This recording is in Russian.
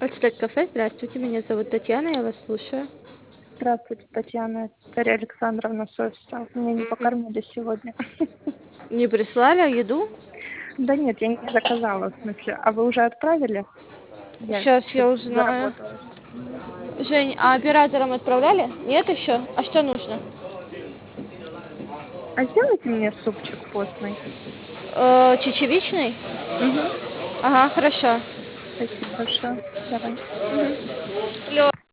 Альтстэд кафе, здравствуйте, меня зовут Татьяна, я вас слушаю. Здравствуйте, Татьяна. Дарья Александровна Сосица. Меня не покормили сегодня. Не прислали еду? Да нет, я не заказала, в смысле. А вы уже отправили? Я Сейчас тут я узнаю. заработалась. Жень, а операторам отправляли? Нет еще? А что нужно? А сделайте мне супчик вкусный. Чечевичный? Угу. Ага, хорошо. Спасибо большое. Давай. Лё-